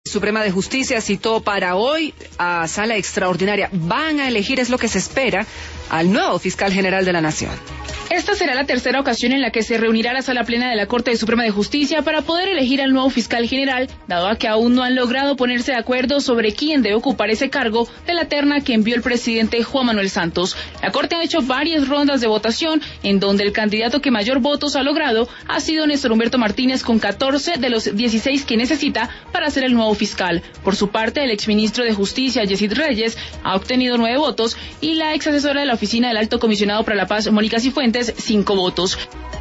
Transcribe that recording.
Suprema de Justicia citó para hoy a sala extraordinaria. Van a elegir, es lo que se espera, al nuevo fiscal general de la Nación. Esta será la tercera ocasión en la que se reunirá la Sala Plena de la Corte Suprema de Justicia para poder elegir al nuevo fiscal general, dado a que aún no han logrado ponerse de acuerdo sobre quién debe ocupar ese cargo de la terna que envió el presidente Juan Manuel Santos. La Corte ha hecho varias rondas de votación, en donde el candidato que mayor votos ha logrado ha sido Néstor Humberto Martínez, con 14 de los 16 que necesita para ser el nuevo fiscal. Por su parte, el exministro de Justicia, Yesid Reyes, ha obtenido 9 votos y la exasesora de la Oficina del Alto Comisionado para la Paz, Mónica Cifuentes, 5 votos.